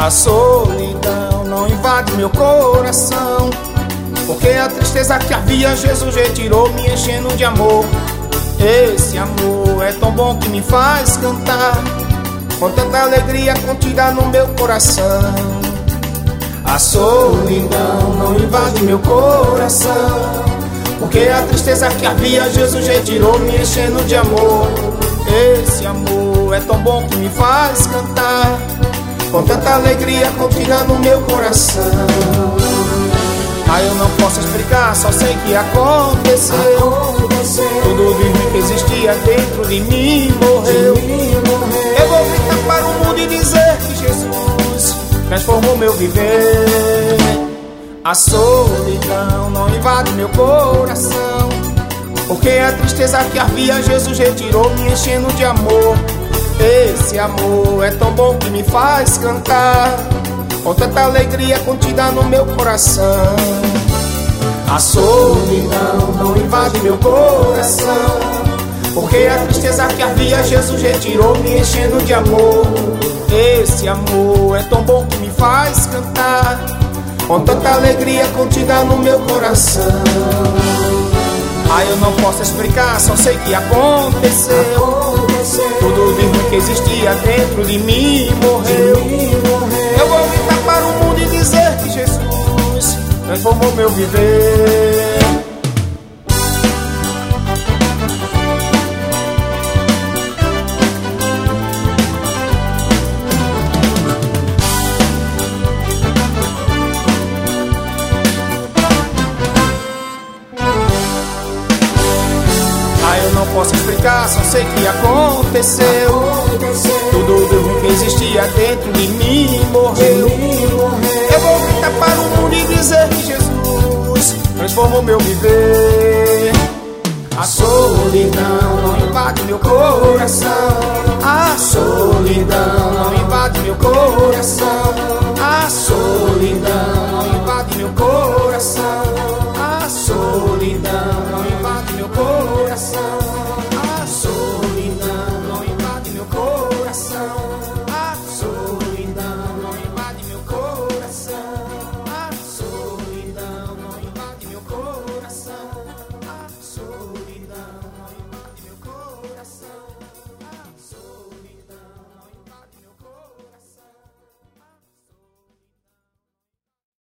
A solidão não invade meu coração, porque a tristeza que havia Jesus retirou, me enchendo de amor. Esse amor é tão bom que me faz cantar, com tanta alegria contida no meu coração. A solidão não invade meu coração, porque a tristeza que havia Jesus retirou, me enchendo de amor. Esse amor é tão bom que me faz cantar, com tanta alegria contida no meu coração. Eu não posso explicar, só sei que aconteceu. Tudo de ruim que existia dentro de mim morreu. Eu vou gritar para o mundo e dizer que Jesus transformou meu viver. A solidão não invade meu coração, porque a tristeza que havia Jesus retirou, me enchendo de amor. Esse amor é tão bom que me faz cantar, com tanta alegria contida no meu coração. A solidão não invade meu coração, porque a tristeza que havia Jesus retirou, me enchendo de amor. Esse amor é tão bom que me faz cantar, com tanta alegria contida no meu coração. Eu não posso explicar, só sei que aconteceu. Tudo de ruim que existia dentro de mim morreu. Eu vou gritar para o mundo e dizer que Jesus transformou meu viver. Eu não posso explicar, só sei que aconteceu. Tudo de ruim que existia dentro de mim morreu. Eu vou gritar para o mundo e dizer que Jesus transformou meu viver. A solidão não invade meu coração, a solidão não invade meu coração,